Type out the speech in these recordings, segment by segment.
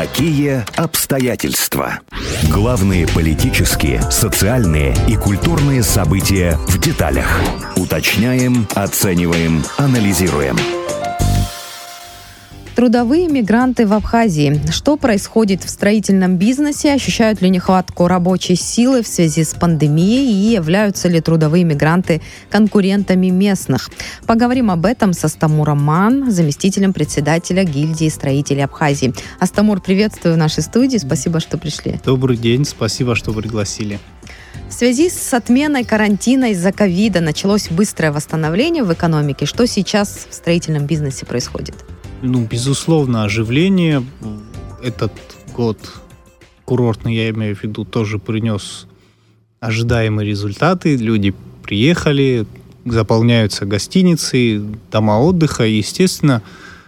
Какие обстоятельства? Главные политические, социальные и культурные события в деталях. Уточняем, оцениваем, анализируем. Трудовые мигранты в Абхазии. Что происходит в строительном бизнесе? Ощущают ли нехватку рабочей силы в связи с пандемией? И являются ли трудовые мигранты конкурентами местных? Поговорим об этом с Астамуром Ман, заместителем председателя гильдии строителей Абхазии. Астамур, приветствую в нашей студии. Спасибо, что пришли. Добрый день. Спасибо, что пригласили. В связи с отменой карантина из-за ковида началось быстрое восстановление в экономике. Что сейчас в строительном бизнесе происходит? Безусловно, оживление. Этот год курортный, я имею в виду, тоже принес ожидаемые результаты. Люди приехали, заполняются гостиницы, дома отдыха. И, естественно,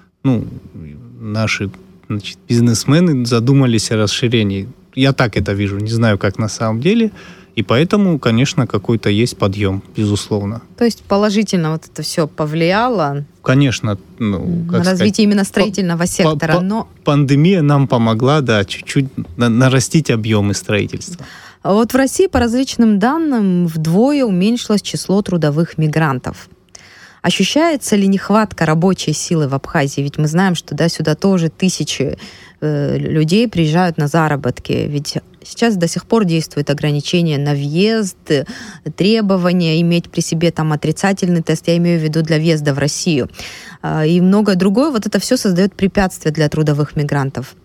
наши бизнесмены задумались о расширении. Я так это вижу, не знаю, как на самом деле. И поэтому, конечно, какой-то есть подъем, безусловно. То есть положительно вот это все повлияло? Конечно. На развитие именно строительного сектора. Но пандемия нам помогла, чуть-чуть нарастить объемы строительства. А вот в России, по различным данным, вдвое уменьшилось число трудовых мигрантов. Ощущается ли нехватка рабочей силы в Абхазии? Ведь мы знаем, что сюда тоже тысячи людей приезжают на заработки. Ведь сейчас до сих пор действуют ограничения на въезд, требования иметь при себе отрицательный тест, я имею в виду для въезда в Россию. И многое другое. Вот это все создает препятствия для трудовых мигрантов.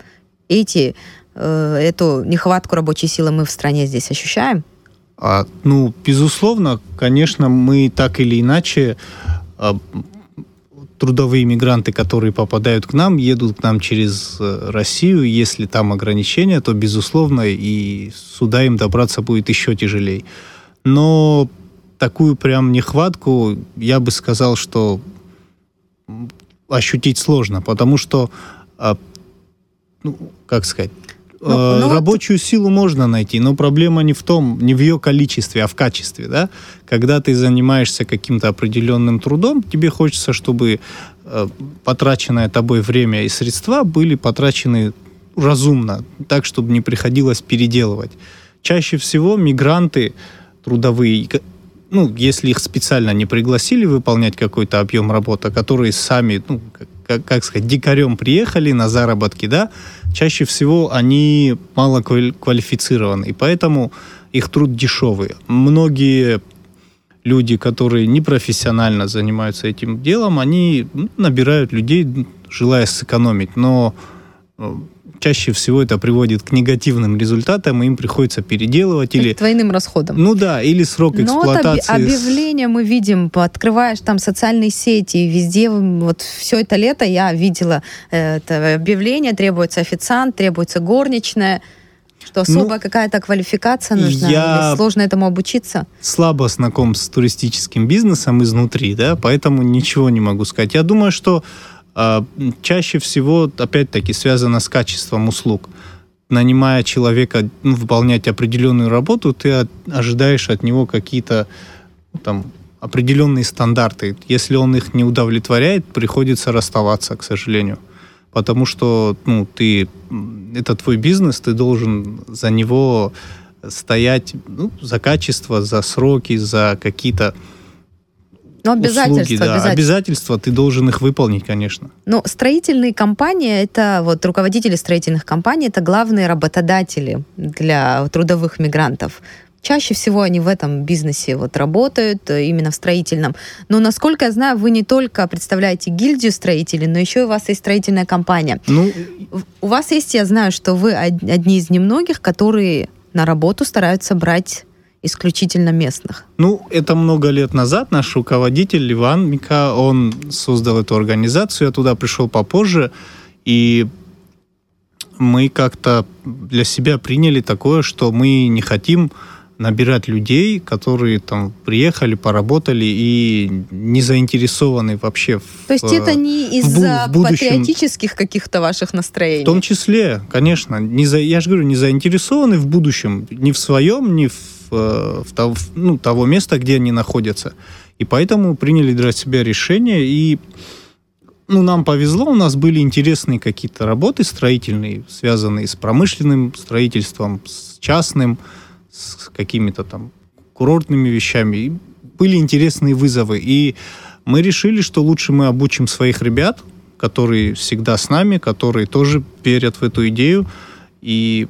Эту нехватку рабочей силы мы в стране здесь ощущаем? Безусловно, конечно, мы так или иначе... Трудовые мигранты, которые попадают к нам, едут к нам через Россию. Если там ограничения, то, безусловно, и сюда им добраться будет еще тяжелее. Но такую прям нехватку, я бы сказал, что ощутить сложно, потому что, рабочую силу можно найти, но проблема не в ее количестве, а в качестве, да? Когда ты занимаешься каким-то определенным трудом, тебе хочется, чтобы потраченное тобой время и средства были потрачены разумно, так, чтобы не приходилось переделывать. Чаще всего мигранты трудовые, если их специально не пригласили выполнять какой-то объем работы, которые сами, дикарем приехали на заработки, да, чаще всего они мало квалифицированы, и поэтому их труд дешевый. Многие люди, которые непрофессионально занимаются этим делом, они набирают людей, желая сэкономить, но чаще всего это приводит к негативным результатам, и им приходится переделывать. Или к двойным расходам. Или срок эксплуатации. Объявления мы видим, открываешь социальные сети, везде, все это лето я видела это объявление, требуется официант, требуется горничная. Что особо какая-то квалификация нужна? Или сложно этому обучиться? Слабо знаком с туристическим бизнесом изнутри, да, поэтому ничего не могу сказать. Я думаю, что чаще всего, опять-таки, связано с качеством услуг. Нанимая человека выполнять определенную работу, ты ожидаешь от него какие-то определенные стандарты. Если он их не удовлетворяет, приходится расставаться, к сожалению. Потому что это твой бизнес, ты должен за него стоять за качество, за сроки, за какие-то обязательства, ты должен их выполнить, конечно. Строительные компании, руководители строительных компаний, это главные работодатели для трудовых мигрантов. Чаще всего они в этом бизнесе работают, именно в строительном. Но, насколько я знаю, вы не только представляете гильдию строителей, но еще и у вас есть строительная компания. У вас есть, я знаю, что вы одни из немногих, которые на работу стараются брать исключительно местных. Это много лет назад наш руководитель Иван Мика, он создал эту организацию, я туда пришел попозже, и мы как-то для себя приняли такое, что мы не хотим набирать людей, которые приехали, поработали и не заинтересованы вообще То есть это не из-за патриотических каких-то ваших настроений? В том числе, конечно. Я же говорю, не заинтересованы в будущем, ни в своем, ни в того места, где они находятся. И поэтому приняли для себя решение, и нам повезло, у нас были интересные какие-то работы строительные, связанные с промышленным строительством, с частным, с какими-то там курортными вещами. И были интересные вызовы. И мы решили, что лучше мы обучим своих ребят, которые всегда с нами, которые тоже верят в эту идею. И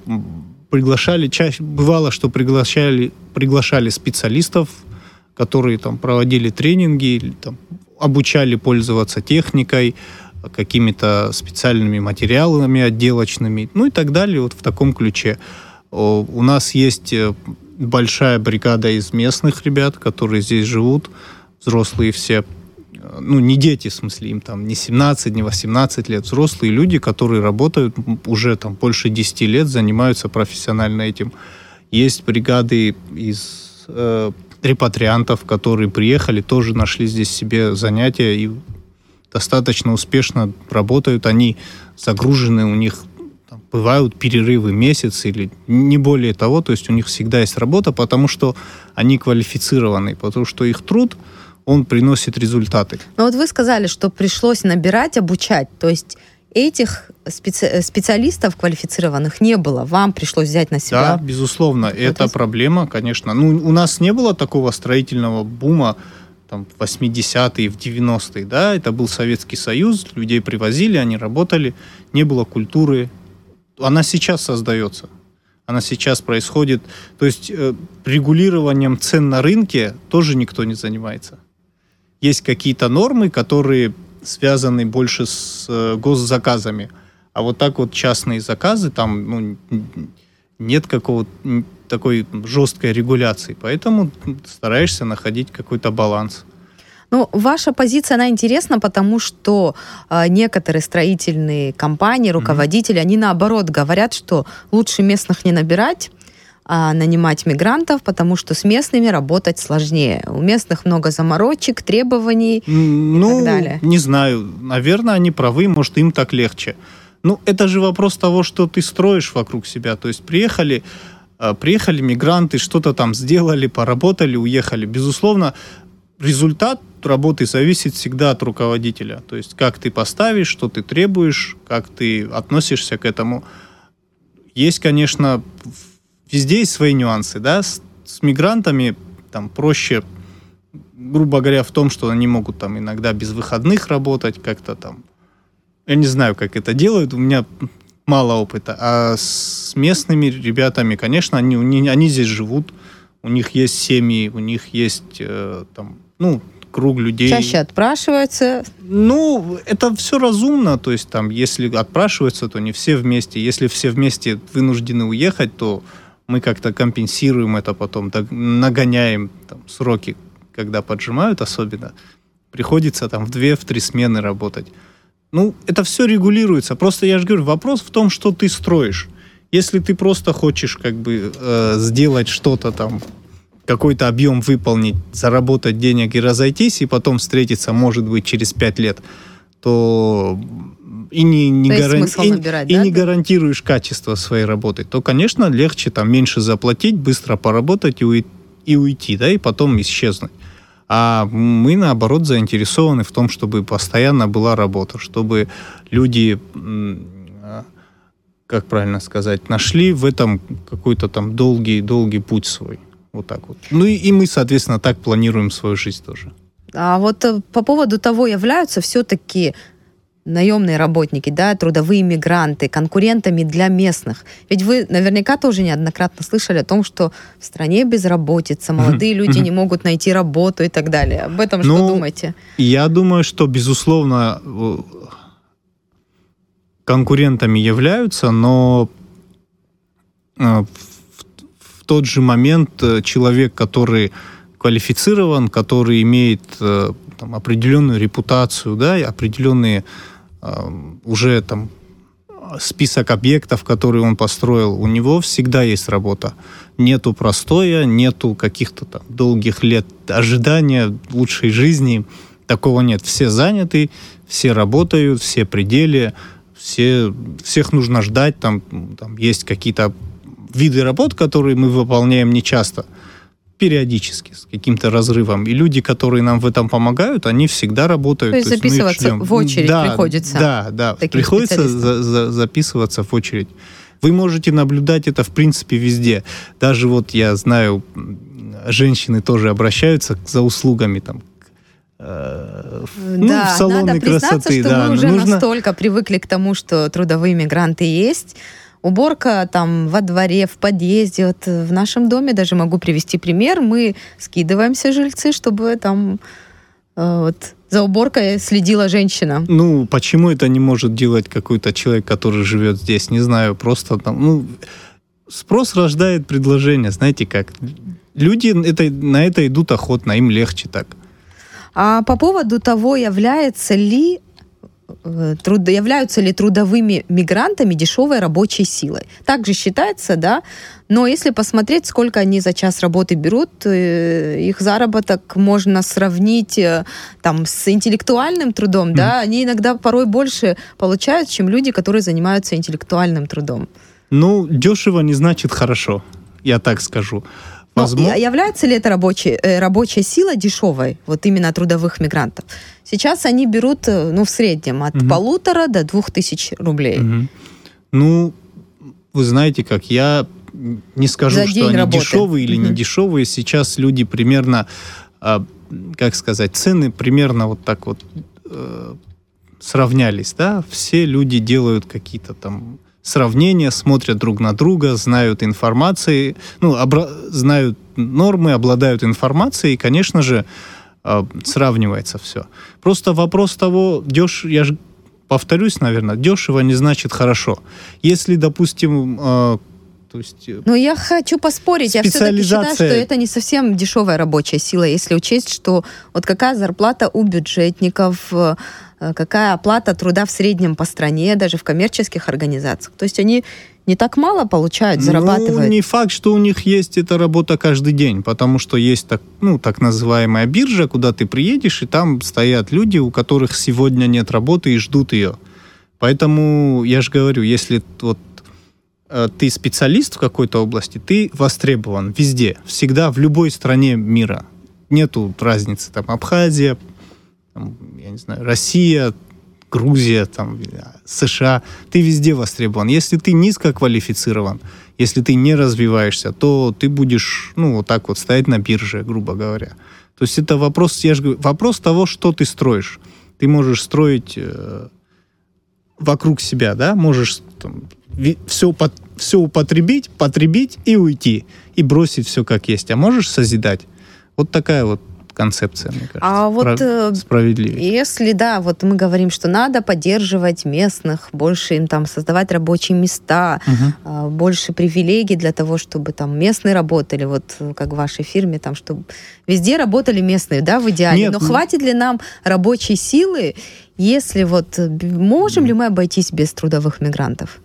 бывало, что приглашали специалистов, которые там проводили тренинги, или, там, обучали пользоваться техникой, какими-то специальными материалами отделочными, и так далее, вот в таком ключе. У нас есть большая бригада из местных ребят, которые здесь живут, взрослые все, не дети, в смысле, им там не 17, не 18 лет, взрослые люди, которые работают уже там больше 10 лет, занимаются профессионально этим. Есть бригады из репатриантов, которые приехали, тоже нашли здесь себе занятия и достаточно успешно работают. Они загружены, у них там бывают перерывы месяц или не более того, то есть у них всегда есть работа, потому что они квалифицированы, потому что их труд, он приносит результаты. Но вот вы сказали, что пришлось набирать, обучать, то есть этих специалистов квалифицированных не было, вам пришлось взять на себя. Да, безусловно, это проблема, конечно. У нас не было такого строительного бума там, в 80-е, в 90-е, да, это был Советский Союз, людей привозили, они работали, не было культуры. Она сейчас создается, она сейчас происходит. То есть регулированием цен на рынке тоже никто не занимается. Есть какие-то нормы, которые связаны больше с госзаказами. А вот так вот частные заказы, там нет такой жесткой регуляции. Поэтому стараешься находить какой-то баланс. Ваша позиция, она интересна, потому что некоторые строительные компании, руководители, они наоборот говорят, что лучше местных не набирать, а нанимать мигрантов, потому что с местными работать сложнее. У местных много заморочек, требований и так далее. Не знаю. Наверное, они правы, может, им так легче. Это же вопрос того, что ты строишь вокруг себя. То есть приехали мигранты, что-то там сделали, поработали, уехали. Безусловно, результат работы зависит всегда от руководителя. То есть как ты поставишь, что ты требуешь, как ты относишься к этому. Есть, конечно, везде есть свои нюансы, да, с мигрантами там проще, грубо говоря, в том, что они могут там иногда без выходных работать, как-то там, я не знаю, как это делают, у меня мало опыта, а с местными ребятами, конечно, они здесь живут, у них есть семьи, у них есть там, круг людей. Чаще отпрашиваются? Это все разумно, то есть там, если отпрашиваются, то не все вместе, если все вместе вынуждены уехать, то мы как-то компенсируем это потом, нагоняем там, сроки, когда поджимают особенно. Приходится там в 2-3 смены работать. Это все регулируется. Просто я же говорю, вопрос в том, что ты строишь. Если ты просто хочешь сделать что-то там, какой-то объем выполнить, заработать денег и разойтись, и потом встретиться, может быть, через 5 лет, то и не гарантируешь качество своей работы, то, конечно, легче там меньше заплатить, быстро поработать и уйти, да, и потом исчезнуть. А мы, наоборот, заинтересованы в том, чтобы постоянно была работа, чтобы люди, как правильно сказать, нашли в этом какой-то там долгий путь свой. Вот так вот. И мы, соответственно, так планируем свою жизнь тоже. А вот по поводу того, являются все-таки наемные работники, да, трудовые мигранты, конкурентами для местных. Ведь вы наверняка тоже неоднократно слышали о том, что в стране безработица, молодые люди не могут найти работу и так далее. Об этом что думаете? Я думаю, что, безусловно, конкурентами являются, но в тот же момент человек, который квалифицирован, который имеет там, определенную репутацию, да, определенные уже там список объектов, которые он построил, у него всегда есть работа. Нету простоя, нету каких-то там долгих лет ожидания лучшей жизни. Такого нет. Все заняты, все работают, все при деле, всех нужно ждать. Там есть какие-то виды работ, которые мы выполняем нечасто. периодически, с каким-то разрывом. И люди, которые нам в этом помогают, они всегда работают. То есть записываться в очередь приходится? Да, приходится записываться в очередь. Вы можете наблюдать это, в принципе, везде. Даже вот я знаю, женщины тоже обращаются за услугами там, в салоны надо красоты. Что мы уже настолько привыкли к тому, что трудовые мигранты есть. Уборка там во дворе, в подъезде. Вот в нашем доме, даже могу привести пример, мы скидываемся, жильцы, чтобы там за уборкой следила женщина. Ну, почему это не может делать какой-то человек, который живет здесь? Не знаю, просто там, спрос рождает предложение, знаете как. Люди на это идут охотно, им легче так. А по поводу того, являются ли трудовыми мигрантами дешевой рабочей силой. Также считается, да, но если посмотреть, сколько они за час работы берут, их заработок можно сравнить там, с интеллектуальным трудом, да, они иногда порой больше получают, чем люди, которые занимаются интеллектуальным трудом. Ну, дешево не значит хорошо, я так скажу. Является ли это рабочая сила дешевой, вот именно трудовых мигрантов? Сейчас они берут, в среднем от 1,5 до 2,000 рублей. Ну, вы знаете как, я не скажу, что они дешевые или не дешевые. Сейчас люди примерно, как сказать, цены примерно вот так вот сравнялись, да? Все люди делают какие-то там сравнения, смотрят друг на друга, знают информацией, знают нормы, обладают информацией, и, конечно же, сравнивается все. Просто вопрос того, я же повторюсь, наверное, дешево не значит хорошо. Если, допустим, я хочу поспорить, я все-таки считаю, что это не совсем дешевая рабочая сила, если учесть, что вот какая зарплата у бюджетников, какая оплата труда в среднем по стране, даже в коммерческих организациях. То есть они не так мало получают, зарабатывают. Не факт, что у них есть эта работа каждый день, потому что есть так называемая биржа, куда ты приедешь, и там стоят люди, у которых сегодня нет работы и ждут ее. Поэтому я же говорю, если ты специалист в какой-то области, ты востребован везде, всегда, в любой стране мира. Нету разницы, там, Абхазия, я не знаю, Россия, Грузия, там, США, ты везде востребован. Если ты низкоквалифицирован, если ты не развиваешься, то ты будешь, вот так вот стоять на бирже, грубо говоря. То есть это вопрос, я же говорю, вопрос того, что ты строишь. Ты можешь строить вокруг себя, да, можешь все употребить, потребить и уйти, и бросить все как есть. А можешь созидать. Вот такая вот концепция, мне кажется, справедливее. Если, мы говорим, что надо поддерживать местных, больше им там создавать рабочие места, больше привилегий для того, чтобы там местные работали, вот как в вашей фирме, там, чтобы везде работали местные, да, в идеале. Но хватит ли нам рабочей силы, если можем ли мы обойтись без трудовых мигрантов?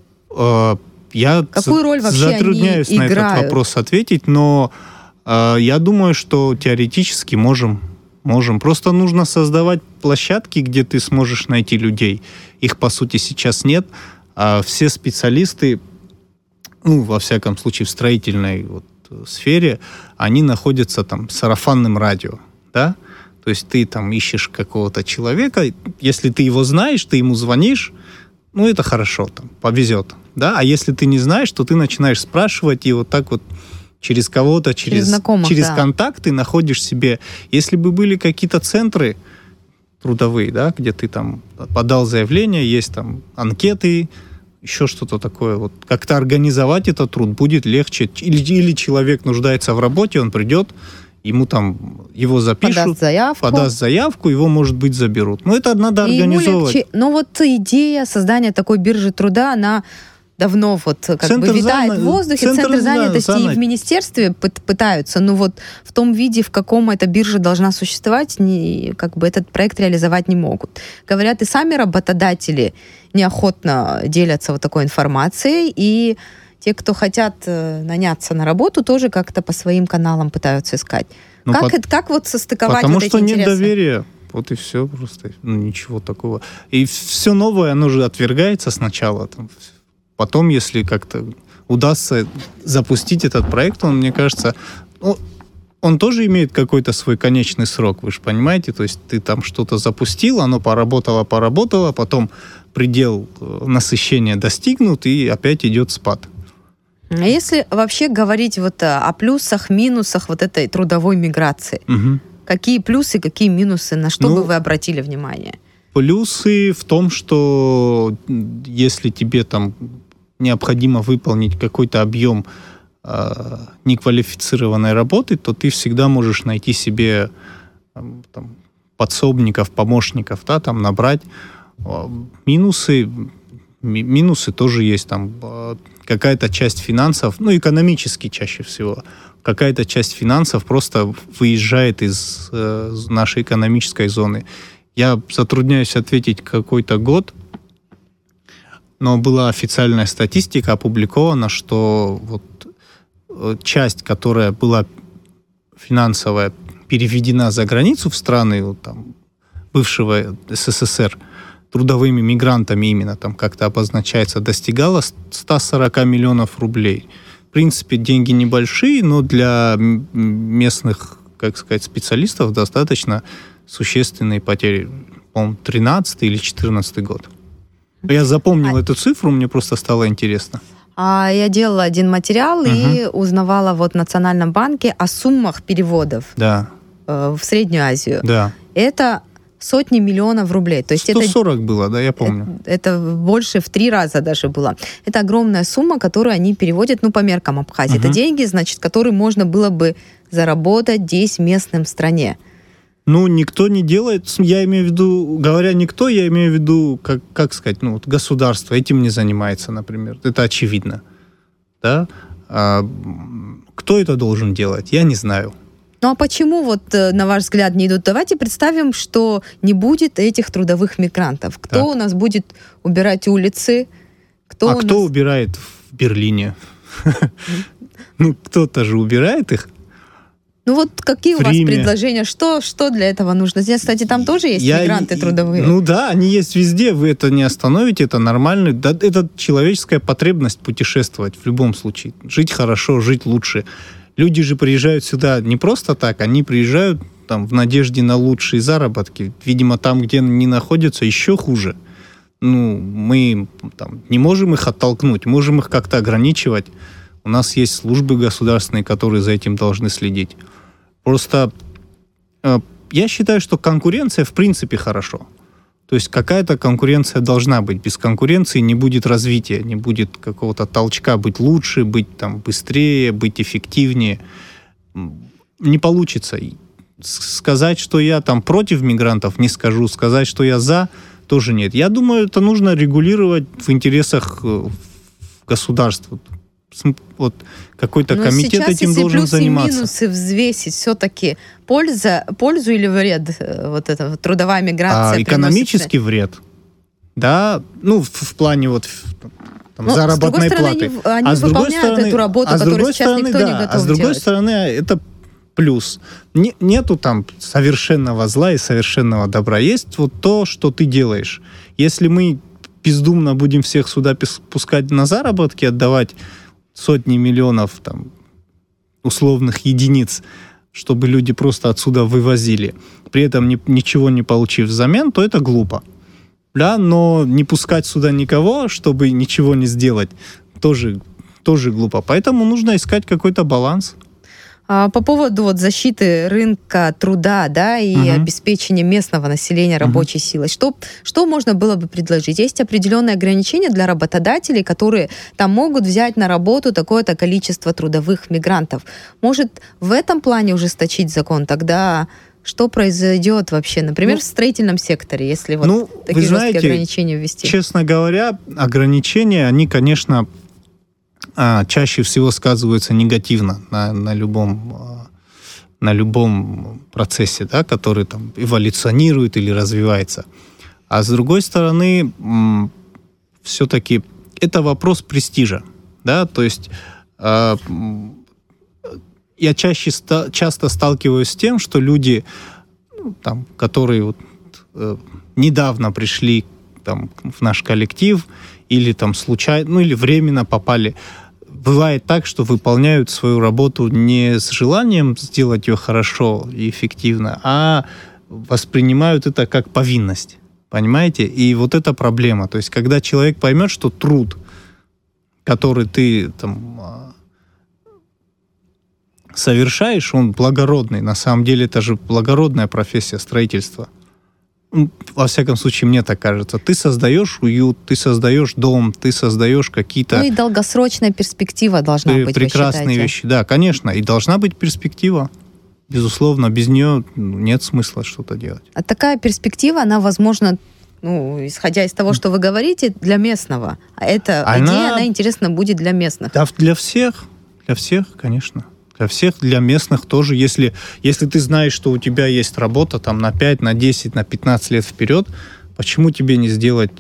Я какую роль вообще затрудняюсь они играют? На этот вопрос ответить, но я думаю, что теоретически можем. Просто нужно создавать площадки, где ты сможешь найти людей. Их, по сути, сейчас нет. А все специалисты, во всяком случае, в строительной сфере, они находятся там в сарафанном радио, да? То есть ты там ищешь какого-то человека, если ты его знаешь, ты ему звонишь, это хорошо, там, повезет, да? А если ты не знаешь, то ты начинаешь спрашивать, и вот так вот через кого-то, через контакты находишь себе. Если бы были какие-то центры трудовые, да, где ты там подал заявление, есть там анкеты, еще что-то такое, как-то организовать этот труд будет легче. Или человек нуждается в работе, он придет, ему там его запишут, подаст заявку, его, может быть, заберут. Но это надо организовывать. Но идея создания такой биржи труда, она давно витает в воздухе, центр занятости и в министерстве пытаются, но в том виде, в каком эта биржа должна существовать, этот проект реализовать не могут. Говорят, и сами работодатели неохотно делятся такой информацией, и те, кто хотят наняться на работу, тоже как-то по своим каналам пытаются искать. Как состыковать потому эти что интересы? Нет доверия. Вот и все просто. Ничего такого. И все новое, оно же отвергается сначала. Потом, если как-то удастся запустить этот проект, он, мне кажется, он тоже имеет какой-то свой конечный срок, вы же понимаете, то есть ты там что-то запустил, оно поработало, потом предел насыщения достигнут, и опять идет спад. А если вообще говорить вот о плюсах, минусах вот этой трудовой миграции, какие плюсы, какие минусы, на что бы вы обратили внимание? Плюсы в том, что если тебе там необходимо выполнить какой-то объем неквалифицированной работы, то ты всегда можешь найти себе там, подсобников, помощников, да, там набрать. Минусы тоже есть, там какая-то часть финансов, экономически чаще всего, какая-то часть финансов просто выезжает из нашей экономической зоны. Я затрудняюсь ответить какой-то год, но была официальная статистика опубликована, что вот часть, которая была финансовая, переведена за границу в страны вот, там, бывшего СССР трудовыми мигрантами именно, там как-то обозначается, достигала 140 миллионов рублей. В принципе, деньги небольшие, но для местных, как сказать, специалистов достаточно существенные потери. По-моему, 13 или 14 год. Я запомнил эту цифру, мне просто стало интересно. Я делала один материал и узнавала вот в Национальном банке о суммах переводов в Среднюю Азию. Да. Это сотни миллионов рублей. То есть 140 было, да, я помню. Это больше в 3 раза даже было. Это огромная сумма, которую они переводят, по меркам Абхазии. Это деньги, значит, которые можно было бы заработать здесь, местным в стране. Никто не делает, я имею в виду, говоря никто, я имею в виду, как сказать, государство этим не занимается, например. Это очевидно. Да? Кто это должен делать, я не знаю. А почему, вот, на ваш взгляд, не идут? Давайте представим, что не будет этих трудовых мигрантов. Кто у нас будет убирать улицы? Кто убирает в Берлине? Кто-то же убирает их. Какие у вас предложения? Что для этого нужно? Здесь, кстати, там тоже есть мигранты трудовые. Да, они есть везде. Вы это не остановите, это нормально. Да, это человеческая потребность путешествовать в любом случае. Жить хорошо, жить лучше. Люди же приезжают сюда не просто так, они приезжают там, в надежде на лучшие заработки. Видимо, там, где они находятся, еще хуже. Мы там, не можем их оттолкнуть, можем их как-то ограничивать. У нас есть службы государственные, которые за этим должны следить. Просто я считаю, что конкуренция в принципе хорошо. То есть какая-то конкуренция должна быть. Без конкуренции не будет развития, не будет какого-то толчка быть лучше, быть там быстрее, быть эффективнее. Не получится. Сказать, что я там против мигрантов, не скажу. Сказать, что я за, тоже нет. Я думаю, это нужно регулировать в интересах государства. Вот какой-то комитет этим должен заниматься. Сейчас и плюсы и минусы взвесить. Все-таки пользу или вред вот эта трудовая миграция? Экономический вред. Да, в плане вот заработной платы. Они выполняют эту работу, которую сейчас никто не готов делать. А с другой стороны, это плюс. Нету там совершенного зла и совершенного добра. Есть вот то, что ты делаешь. Если мы бездумно будем всех сюда пускать на заработки, отдавать сотни миллионов там, условных единиц, чтобы люди просто отсюда вывозили, при этом ничего не получив взамен, то это глупо. Да? Но не пускать сюда никого, чтобы ничего не сделать, тоже глупо. Поэтому нужно искать какой-то баланс. По поводу защиты рынка труда, да, и обеспечения местного населения рабочей силой, что можно было бы предложить? Есть определенные ограничения для работодателей, которые там могут взять на работу такое-то количество трудовых мигрантов. Может, в этом плане ужесточить закон? Тогда что произойдет вообще, например, в строительном секторе, если такие жесткие ограничения ввести? Честно говоря, ограничения, они, конечно, чаще всего сказываются негативно на любом процессе, да, который там эволюционирует или развивается. А с другой стороны, все-таки это вопрос престижа. Да? То есть я часто сталкиваюсь с тем, что люди, которые недавно пришли в наш коллектив или случайно, или временно попали, бывает так, что выполняют свою работу не с желанием сделать ее хорошо и эффективно, а воспринимают это как повинность. Понимаете? И вот эта проблема. То есть, когда человек поймет, что труд, который ты там совершаешь, он благородный. На самом деле, это же благородная профессия строительства. Во всяком случае, мне так кажется. Ты создаешь уют, ты создаешь дом, ты создаешь какие-то... Ну и долгосрочная перспектива должна быть, прекрасные вещи. Да, конечно. И должна быть перспектива. Безусловно, без нее нет смысла что-то делать. А такая перспектива, она, возможно, исходя из того, что вы говорите, для местного. А эта идея, она интересна будет для местных. Да, для всех, конечно. Для всех, для местных тоже. Если ты знаешь, что у тебя есть работа там, на 5, на 10, на 15 лет вперед, почему тебе не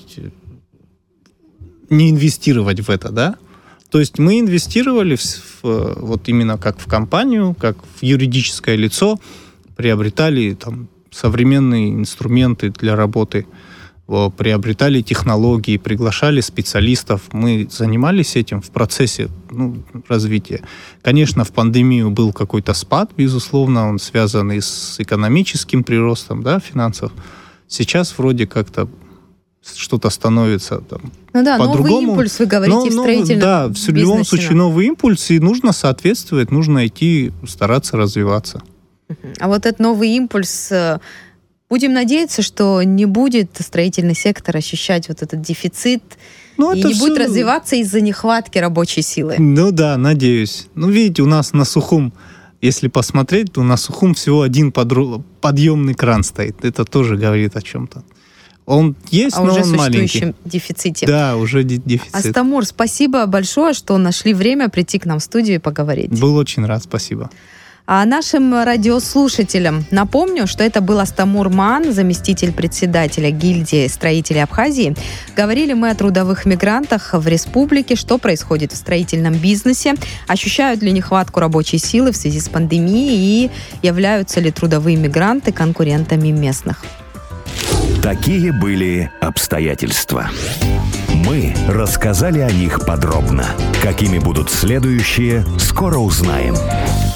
инвестировать в это, да? То есть мы инвестировали вот именно как в компанию, как в юридическое лицо, приобретали там современные инструменты для работы, приобретали технологии, приглашали специалистов. Мы занимались этим в процессе развития. Конечно, в пандемию был какой-то спад, безусловно, он связан и с экономическим приростом, да, финансов. Сейчас вроде как-то что-то становится там по-другому. Новый импульс, вы говорите, в строительном бизнесе. В любом случае новый импульс, и нужно соответствовать, нужно идти, стараться развиваться. А вот этот новый импульс, будем надеяться, что не будет строительный сектор ощущать вот этот дефицит и не будет развиваться из-за нехватки рабочей силы. Ну да, надеюсь. Видите, у нас на Сухум, если посмотреть, то на Сухум всего один подъемный кран стоит. Это тоже говорит о чем-то. Он есть, но он маленький. Уже существующем дефиците. Да, уже дефицит. Астамур, спасибо большое, что нашли время прийти к нам в студию и поговорить. Был очень рад, спасибо. А нашим радиослушателям напомню, что это был Астамур Ман, заместитель председателя гильдии строителей Абхазии. Говорили мы о трудовых мигрантах в республике, что происходит в строительном бизнесе, ощущают ли нехватку рабочей силы в связи с пандемией и являются ли трудовые мигранты конкурентами местных. Такие были обстоятельства. Мы рассказали о них подробно. Какими будут следующие, скоро узнаем.